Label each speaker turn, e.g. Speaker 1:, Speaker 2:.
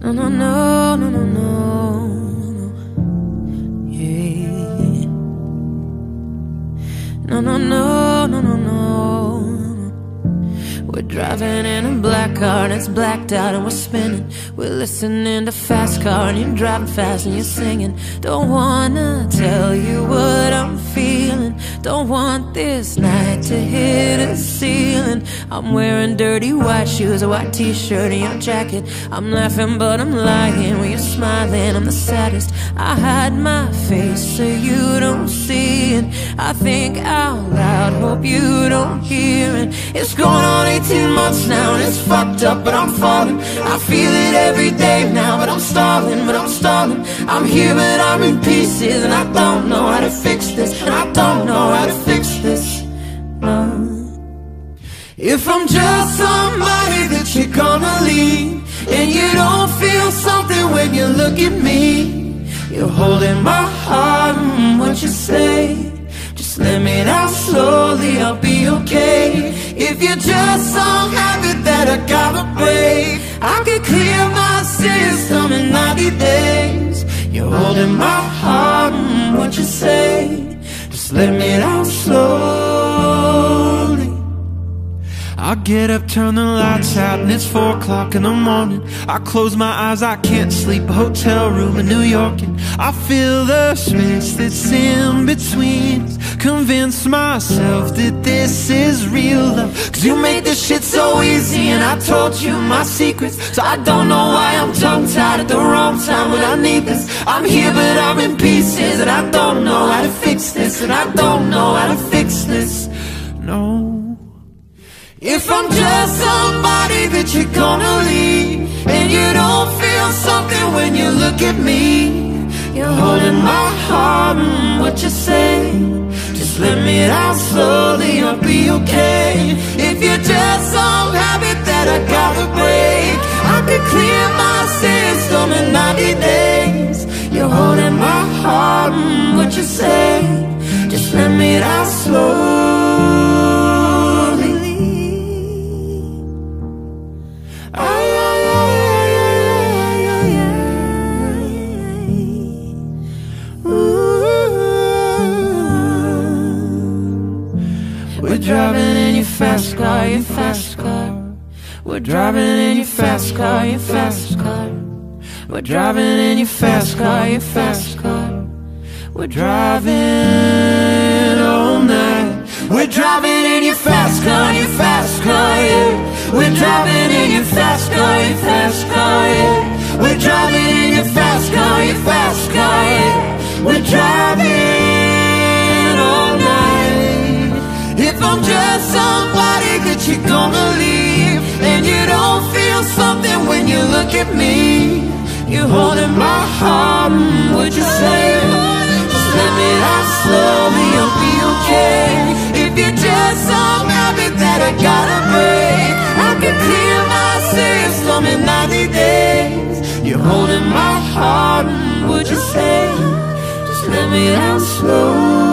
Speaker 1: No, no, no, no, no, no, yeah. No, no, no, no, no, no. We're driving in a black car and it's blacked out and we're spinning. We're listening to Fast Car and you're driving fast and you're singing. Don't wanna tell you what I'm feeling. Don't want this night to hit a ceiling. I'm wearing dirty white shoes, a white t-shirt and your jacket. I'm laughing but I'm lying when you're smiling. I'm the saddest. I hide my face so you don't see it. I think out loud, hope you don't hear it. It's going on 18 months now and it's fucked up but I'm falling. I feel it every day now but I'm stalling, I'm here but I'm in pieces and I don't know how to fix this. And I don't know how to fix this, no. If I'm just somebody that you're gonna leave, and you don't feel something when you look at me, you're holding my heart, what you say, just let me down slowly, I'll be okay. If you're just some habit that I gotta break, I could clear my system in 90 days. You're holding my heart, what you say, just let me down slowly. I get up, turn the lights out, and it's 4 o'clock in the morning. I close my eyes, I can't sleep, a hotel room in New York, and I feel the space that's in between us. Convince myself that this is real love, cause you made this shit so easy, and I told you my secrets. So I don't know why I'm tongue-tied at the wrong time when I need this. I'm here but I'm in pieces, and I don't know how to fix this, and I don't know how to fix this, no. If I'm just somebody that you're gonna leave, and you don't feel something when you look at me, you're holding my heart, what you say, just let me down slowly, I'll be okay. If you're just some habit that I gotta break, I could clear my system in 90 days. You're holding my heart, what you say, just let me down slowly. We're driving in your fast car, your fast car. We're driving in your fast car, your fast car. We're driving in your fast car, your fast car. We're driving all night. We're driving in your fast car, yeah. We're driving in your fast car, your fast car, yeah. We're driving in your fast car, your fast car, yeah. We're driving all night. If I'm just somebody that you're gonna leave, and you don't feel something when you look at me, you're holding my heart, would you say, just let me down slowly, I'll be okay. If you're just some habit that I gotta break, I could clear my system in 90 days. You're holding my heart, would you say, just let me down slowly.